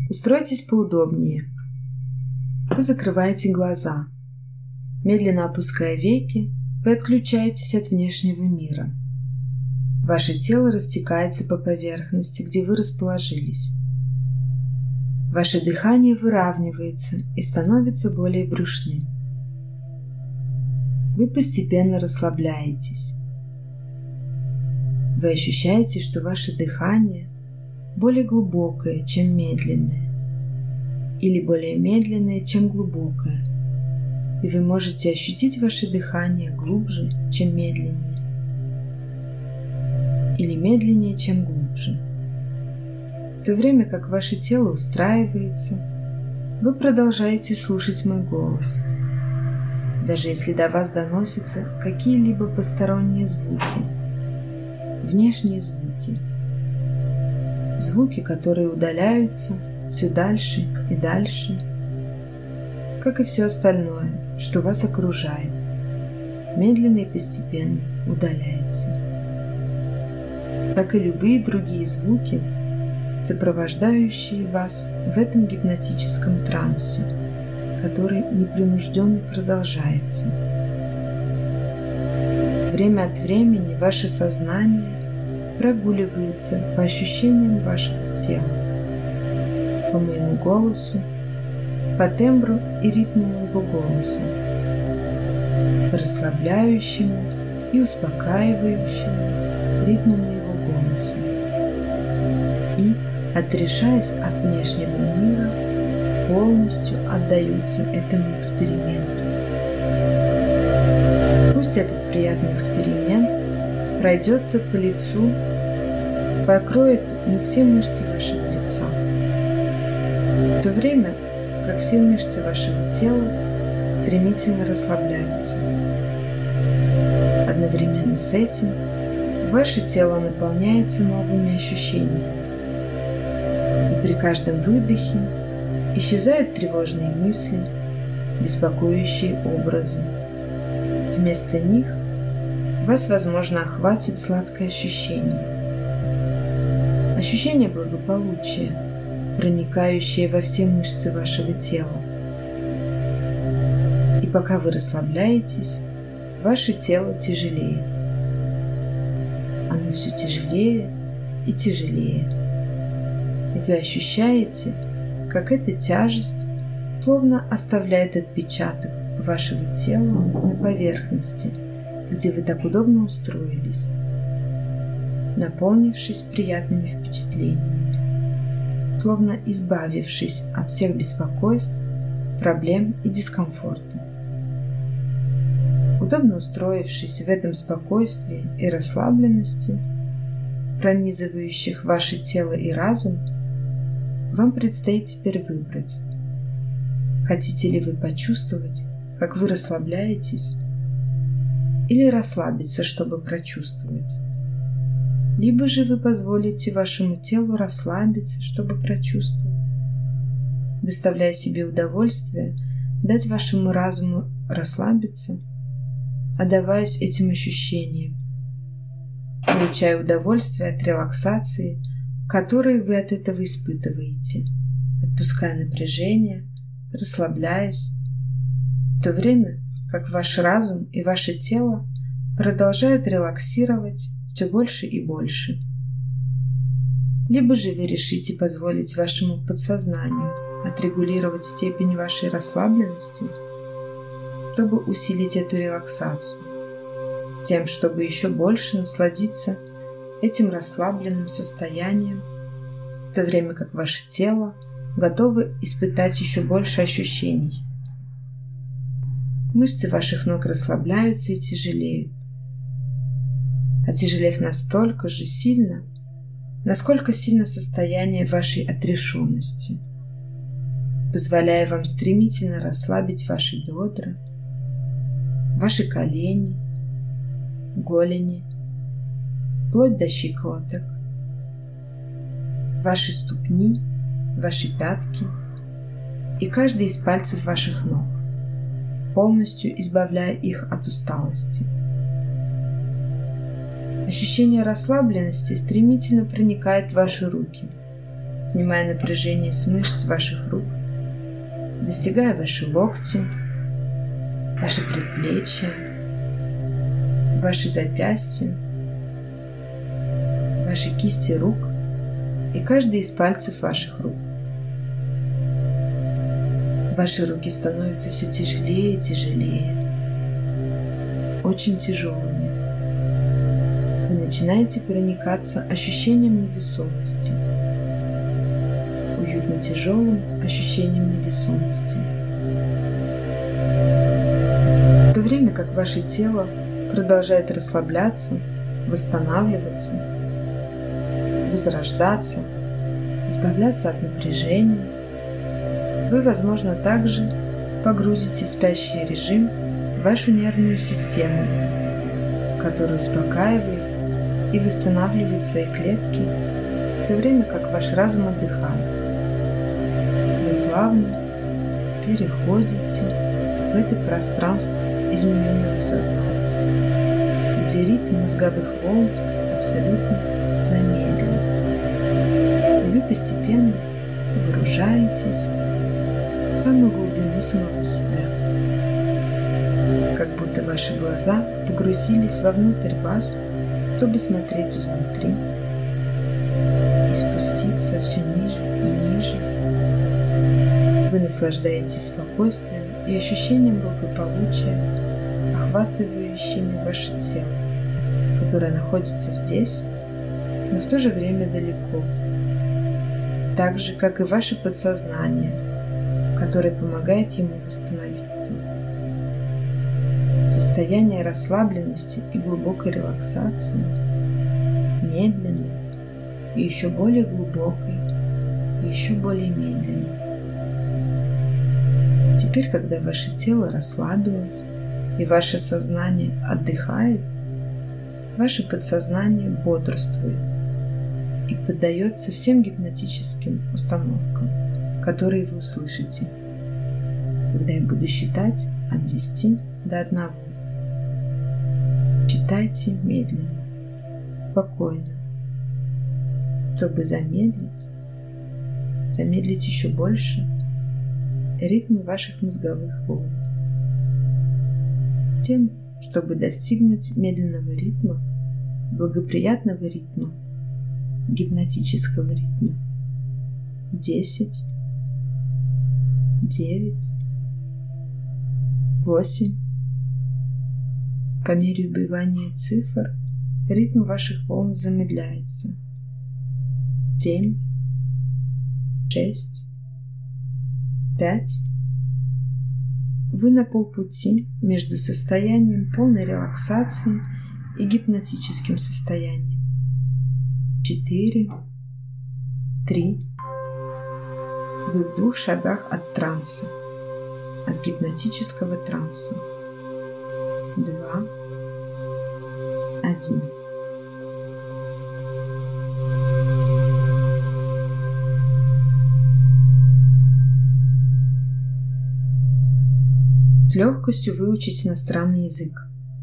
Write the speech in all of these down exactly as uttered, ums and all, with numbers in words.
Устройтесь поудобнее. Вы закрываете глаза. Медленно опуская веки, вы отключаетесь от внешнего мира. Ваше тело растекается по поверхности, где вы расположились. Ваше дыхание выравнивается и становится более брюшным. Вы постепенно расслабляетесь. Вы ощущаете, что ваше дыхание более глубокое, чем медленное, или более медленное, чем глубокое, и вы можете ощутить ваше дыхание глубже, чем медленнее, или медленнее, чем глубже. В то время как ваше тело устраивается, вы продолжаете слушать мой голос, даже если до вас доносятся какие-либо посторонние звуки, внешние звуки, звуки, которые удаляются все дальше и дальше, как и все остальное, что вас окружает, медленно и постепенно удаляется. Как и любые другие звуки, сопровождающие вас в этом гипнотическом трансе, который непринужденно продолжается. Время от времени ваше сознание прогуливается по ощущениям вашего тела, по моему голосу, по тембру и ритму моего голоса, по расслабляющему и успокаивающему ритму моего голоса. И, отрешаясь от внешнего мира, полностью отдаются этому эксперименту. Пусть этот приятный эксперимент пройдется по лицу, покроет не все мышцы вашего лица, в то время как все мышцы вашего тела стремительно расслабляются. Одновременно с этим ваше тело наполняется новыми ощущениями, и при каждом выдохе исчезают тревожные мысли, беспокоящие образы. Вместо них вас, возможно, охватит сладкое ощущение. Ощущение благополучия, проникающее во все мышцы вашего тела. И пока вы расслабляетесь, ваше тело тяжелеет. Оно все тяжелее и тяжелее. И вы ощущаете, как эта тяжесть словно оставляет отпечаток вашего тела на поверхности, где вы так удобно устроились, наполнившись приятными впечатлениями, словно избавившись от всех беспокойств, проблем и дискомфорта. Удобно устроившись в этом спокойствии и расслабленности, пронизывающих ваше тело и разум, вам предстоит теперь выбрать, хотите ли вы почувствовать, как вы расслабляетесь, или расслабиться, чтобы прочувствовать. Либо же вы позволите вашему телу расслабиться, чтобы прочувствовать, доставляя себе удовольствие, дать вашему разуму расслабиться, отдаваясь этим ощущениям, получая удовольствие от релаксации, которую вы от этого испытываете, отпуская напряжение, расслабляясь, в то время как ваш разум и ваше тело продолжают релаксировать все больше и больше. Либо же вы решите позволить вашему подсознанию отрегулировать степень вашей расслабленности, чтобы усилить эту релаксацию, тем, чтобы еще больше насладиться этим расслабленным состоянием, в то время как ваше тело готово испытать еще больше ощущений. Мышцы ваших ног расслабляются и тяжелеют, отяжелев настолько же сильно, насколько сильно состояние вашей отрешенности, позволяя вам стремительно расслабить ваши бедра, ваши колени, голени, вплоть до щиколоток, ваши ступни, ваши пятки и каждый из пальцев ваших ног, полностью избавляя их от усталости. Ощущение расслабленности стремительно проникает в ваши руки, снимая напряжение с мышц ваших рук, достигая ваши локти, ваши предплечья, ваши запястья, ваши кисти рук и каждый из пальцев ваших рук. Ваши руки становятся все тяжелее и тяжелее, очень тяжелыми. Вы начинаете проникаться ощущением невесомости, уютно тяжелым ощущением невесомости. В то время как ваше тело продолжает расслабляться, восстанавливаться, возрождаться, избавляться от напряжения, вы, возможно, также погрузите в спящий режим вашу нервную систему, которая успокаивает и восстанавливает свои клетки, в то время как ваш разум отдыхает. Вы плавно переходите в это пространство измененного сознания, где ритм мозговых волн абсолютно замедлен. И вы постепенно погружаетесь в самую глубину самого себя, как будто ваши глаза погрузились вовнутрь вас, чтобы смотреть изнутри и спуститься все ниже и ниже. Вы наслаждаетесь спокойствием и ощущением благополучия, охватывающими ваше тело, которое находится здесь, но в то же время далеко, так же, как и ваше подсознание, которое помогает ему восстановиться. Состояние расслабленности и глубокой релаксации, медленной и еще более глубокой, и еще более медленной. Теперь, когда ваше тело расслабилось и ваше сознание отдыхает, ваше подсознание бодрствует и поддается всем гипнотическим установкам, которые вы услышите, когда я буду считать от десяти до одного. Считайте медленно, спокойно, чтобы замедлить, замедлить еще больше ритм ваших мозговых волн. Тем, чтобы достигнуть медленного ритма, благоприятного ритма, гипнотического ритма. Десять, девять, восемь. По мере убывания цифр ритм ваших волн замедляется. Семь, шесть, пять. Вы на полпути между состоянием полной релаксации и гипнотическим состоянием. Четыре, три. Вы в двух шагах от транса, от гипнотического транса. Два, один. С легкостью выучить иностранный язык.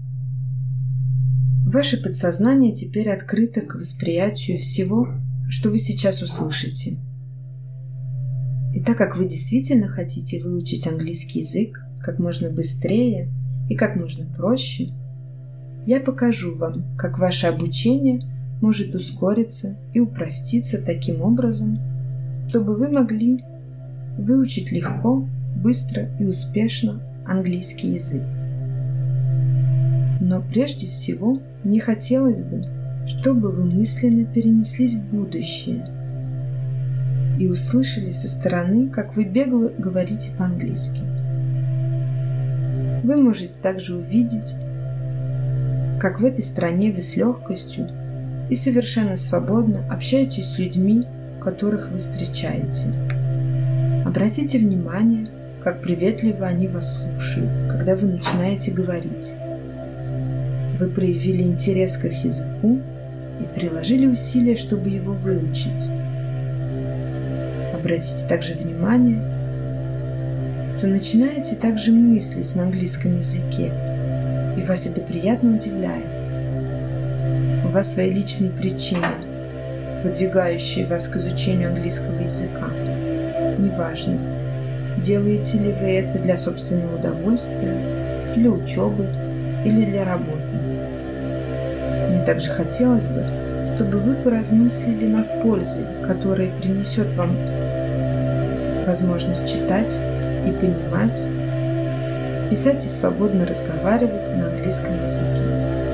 Ваше подсознание теперь открыто к восприятию всего, что вы сейчас услышите. И так как вы действительно хотите выучить английский язык как можно быстрее и как можно проще, я покажу вам, как ваше обучение может ускориться и упроститься таким образом, чтобы вы могли выучить легко, быстро и успешно английский язык. Но прежде всего мне хотелось бы, чтобы вы мысленно перенеслись в будущее и услышали со стороны, как вы бегло говорите по-английски. Вы можете также увидеть, как в этой стране вы с легкостью и совершенно свободно общаетесь с людьми, которых вы встречаете. Обратите внимание, как приветливо они вас слушают, когда вы начинаете говорить. Вы проявили интерес к их языку и приложили усилия, чтобы его выучить. Обратите также внимание, что начинаете также мыслить на английском языке, и вас это приятно удивляет. У вас свои личные причины, подвигающие вас к изучению английского языка. Неважно, делаете ли вы это для собственного удовольствия, для учебы или для работы. Мне также хотелось бы, чтобы вы поразмыслили над пользой, которая принесет вам возможность читать и понимать, писать и свободно разговаривать на английском языке.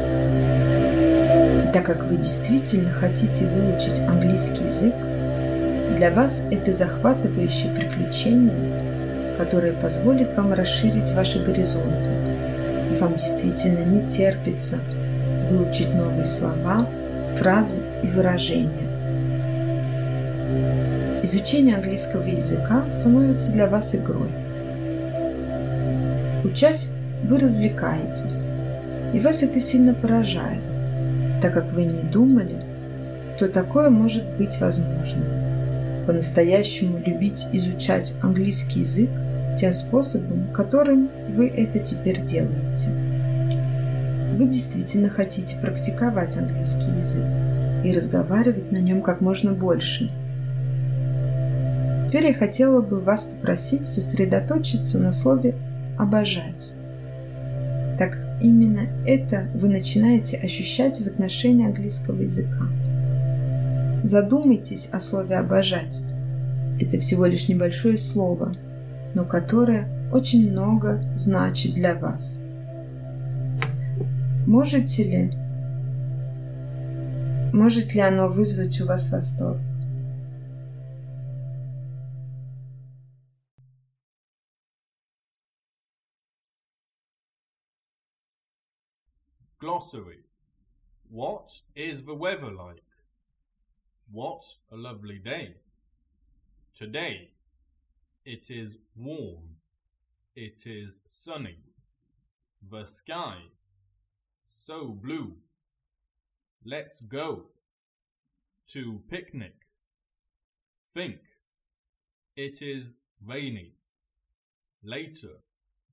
И так как вы действительно хотите выучить английский язык, для вас это захватывающее приключение, которое позволит вам расширить ваши горизонты, и вам действительно не терпится выучить новые слова, фразы и выражения. Изучение английского языка становится для вас игрой. Учась, вы развлекаетесь, и вас это сильно поражает, так как вы не думали, что такое может быть возможно. По-настоящему любить изучать английский язык тем способом, которым вы это теперь делаете. Вы действительно хотите практиковать английский язык и разговаривать на нем как можно больше. Теперь я хотела бы вас попросить сосредоточиться на слове «обожать», так как именно это вы начинаете ощущать в отношении английского языка. Задумайтесь о слове «обожать». Это всего лишь небольшое слово, но которое очень много значит для вас. Можете ли, может ли оно вызвать у вас восторг? Glossary. What is the weather like? What a lovely day. Today, it is warm. It is sunny. The sky, so blue. Let's go to picnic. Think, it is rainy. Later,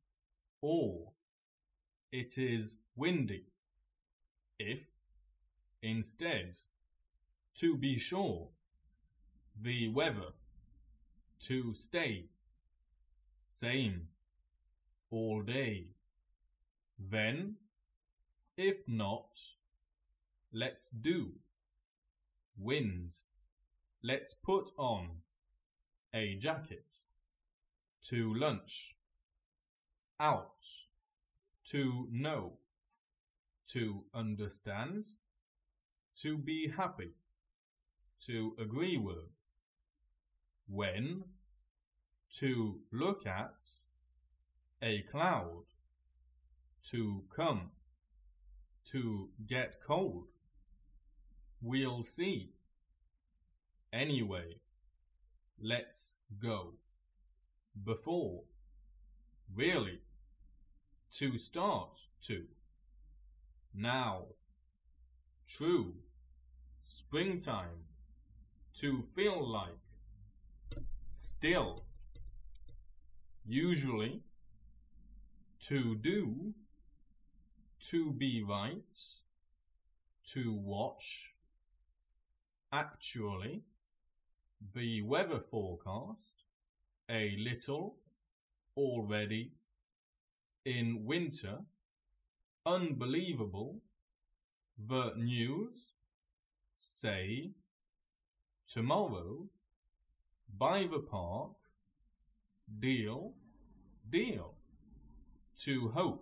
or it is windy. If, instead, to be sure, the weather, to stay, same, all day. Then, if not, let's do, wind, let's put on a jacket, to lunch, out, to know, to understand, to be happy, to agree with, when, to look at, a cloud, to come, to get cold, we'll see, anyway, let's go, before, really, to start to, now, true, springtime, to feel like, still, usually, to do, to be right, to watch, actually, the weather forecast, a little, already, in winter, unbelievable, the news, say, tomorrow, by the park, deal, deal, to hope.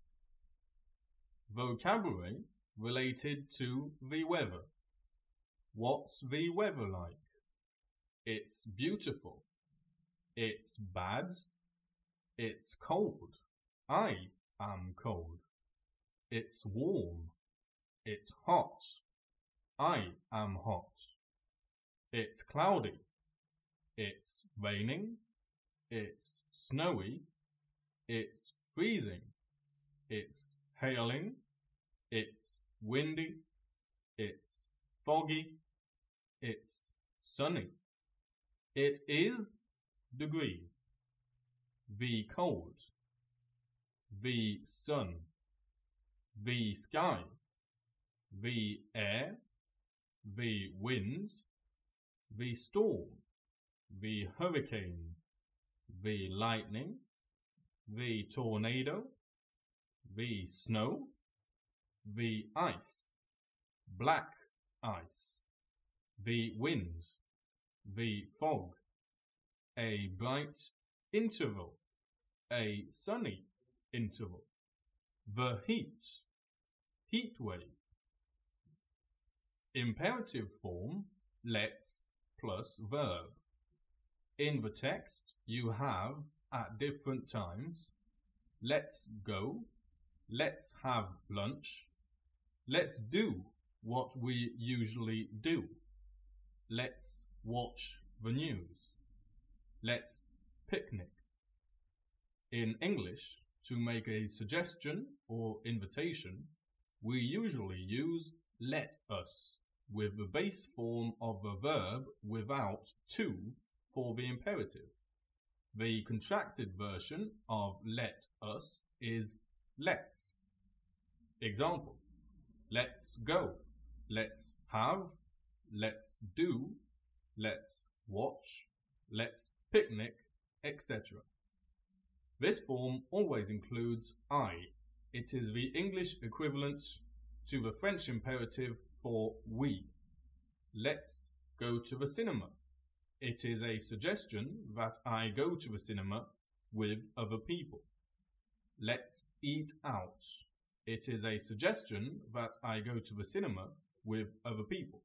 Vocabulary related to the weather. What's the weather like? It's beautiful. It's bad. It's cold. I am cold. It's warm. It's hot. I am hot. It's cloudy. It's raining. It's snowy. It's freezing. It's hailing. It's windy. It's foggy. It's sunny. It is degrees. The cold. The sun. The sky. The air. the wind, the storm, the hurricane, the lightning, the tornado, the snow, the ice, black ice, the wind, the fog, a bright interval, a sunny interval, the heat, heat wave. Imperative form, let's plus verb. In the text, you have, at different times, let's go, let's have lunch, let's do what we usually do, let's watch the news, let's picnic. In English, to make a suggestion or invitation, we usually use let us with the base form of the verb without to for the imperative. The contracted version of let us is let's. Example: let's go, let's have, let's do, let's watch, let's picnic, et cetera. This form always includes I. It is the English equivalent to the French imperative for we. Let's go to the cinema. It is a suggestion that I go to the cinema with other people. Let's eat out. It is a suggestion that I go to the cinema with other people.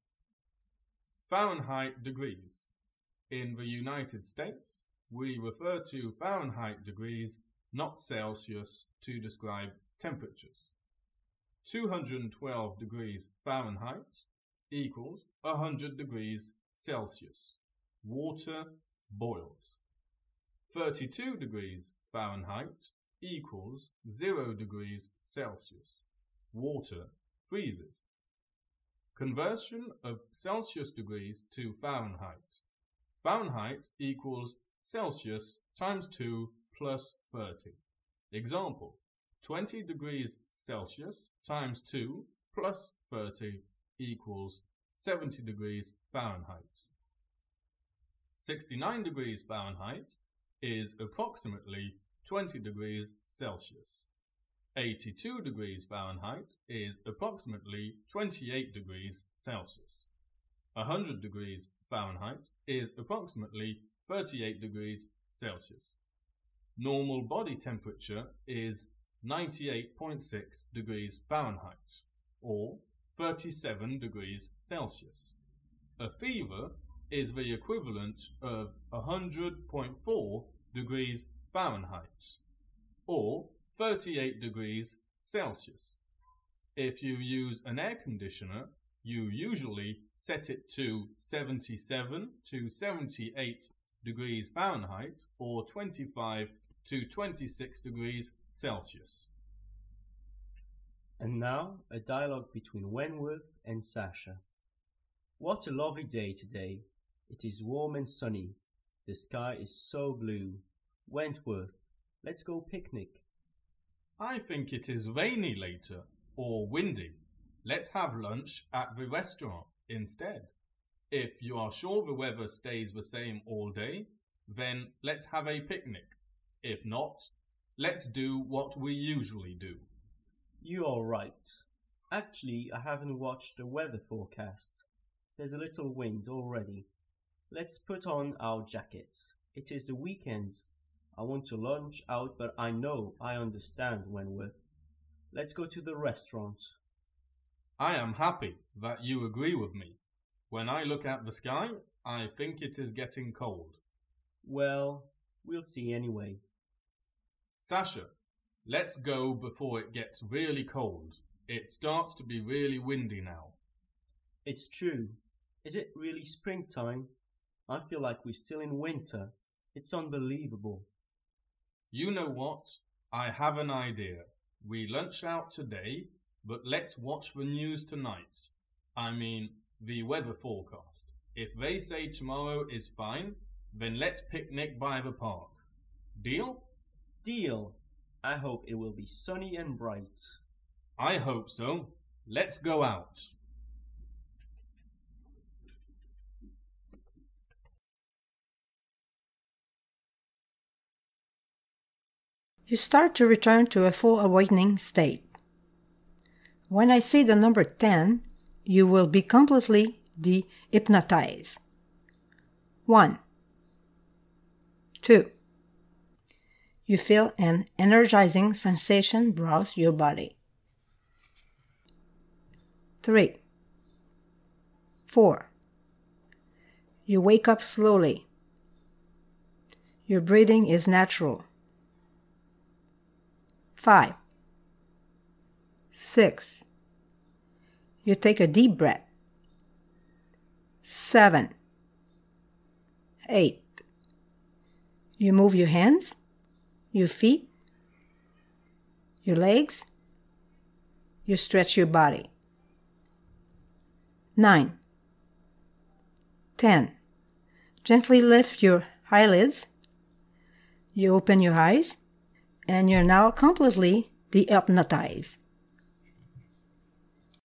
Fahrenheit degrees. In the United States, we refer to Fahrenheit degrees, not Celsius, to describe temperatures. two hundred twelve degrees Fahrenheit equals one hundred degrees Celsius. Water boils. thirty-two degrees Fahrenheit equals zero degrees Celsius. Water freezes. Conversion of Celsius degrees to Fahrenheit. Fahrenheit equals Celsius times two plus thirty. Example: twenty degrees Celsius times two plus thirty equals seventy degrees Fahrenheit. sixty-nine degrees Fahrenheit is approximately twenty degrees Celsius. eighty-two degrees Fahrenheit is approximately twenty-eight degrees Celsius. one hundred degrees Fahrenheit is approximately thirty-eight degrees Celsius. Normal body temperature is ninety-eight point six degrees Fahrenheit, or thirty-seven degrees Celsius. A fever is the equivalent of one hundred point four degrees Fahrenheit, or thirty-eight degrees Celsius. If you use an air conditioner, you usually set it to seventy-seven to seventy-eight degrees Fahrenheit, or twenty-five to twenty-six degrees Celsius. And now, a dialogue between Wentworth and Sasha. What a lovely day today. It is warm and sunny. The sky is so blue. Wentworth, let's go picnic. I think it is rainy later, or windy. Let's have lunch at the restaurant instead. If you are sure the weather stays the same all day, then let's have a picnic. If not, let's do what we usually do. You are right. Actually, I haven't watched the weather forecast. There's a little wind already. Let's put on our jacket. It is the weekend. I want to lunch out, but I know I understand Wentworth. Let's go to the restaurant. I am happy that you agree with me. When I look at the sky, I think it is getting cold. Well, we'll see anyway. Sasha, let's go before it gets really cold. It starts to be really windy now. It's true. Is it really springtime? I feel like we're still in winter. It's unbelievable. You know what? I have an idea. We lunch out today, but let's watch the news tonight. I mean, the weather forecast. If they say tomorrow is fine, then let's picnic by the park. Deal? Deal. I hope it will be sunny and bright. I hope so. Let's go out. you start to return to a full awakening state. When I say the number ten, you will be completely de-hypnotized. One. Two. You feel an energizing sensation browse your body. Three. Four. You wake up slowly. Your breathing is natural. Five. Six. You take a deep breath. Seven. Eight. You move your hands, your feet, your legs. You stretch your body. Nine. Ten. Gently lift your eyelids. You open your eyes, and you're now completely de-hypnotized.